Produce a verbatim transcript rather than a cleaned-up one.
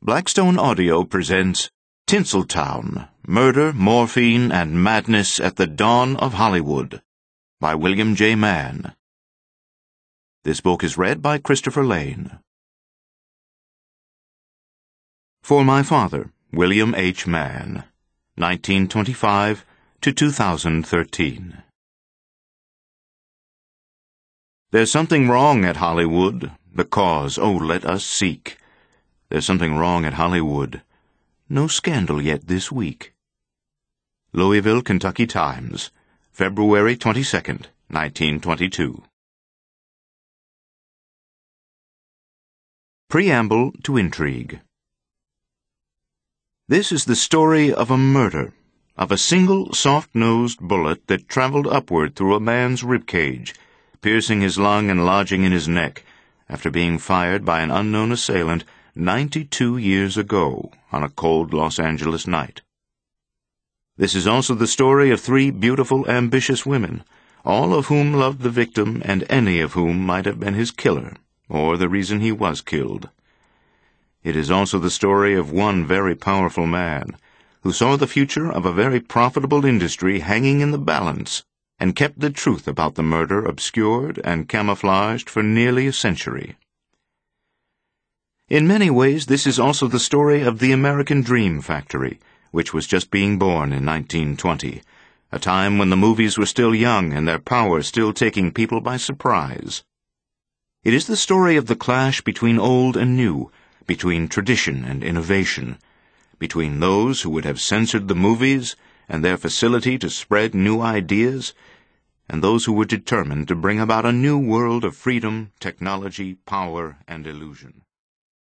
Blackstone Audio presents Tinseltown, Murder, Morphine, and Madness at the Dawn of Hollywood by William J. Mann. This book is read by Christopher Lane. For My Father, William H. Mann, nineteen twenty-five to two thousand thirteen. There's something wrong at Hollywood, the cause, oh, let us seek. There's something wrong at Hollywood. No scandal yet this week. Louisville, Kentucky Times, February twenty-second, nineteen twenty-two. Preamble to Intrigue. This is the story of a murder, of a single soft-nosed bullet that traveled upward through a man's ribcage, piercing his lung and lodging in his neck, after being fired by an unknown assailant ninety-two years ago on a cold Los Angeles night. This is also the story of three beautiful, ambitious women, all of whom loved the victim and any of whom might have been his killer, or the reason he was killed. It is also the story of one very powerful man, who saw the future of a very profitable industry hanging in the balance, and kept the truth about the murder obscured and camouflaged for nearly a century. In many ways, this is also the story of the American Dream Factory, which was just being born in nineteen twenty, a time when the movies were still young and their power still taking people by surprise. It is the story of the clash between old and new, between tradition and innovation, between those who would have censored the movies and their facility to spread new ideas, and those who were determined to bring about a new world of freedom, technology, power, and illusion.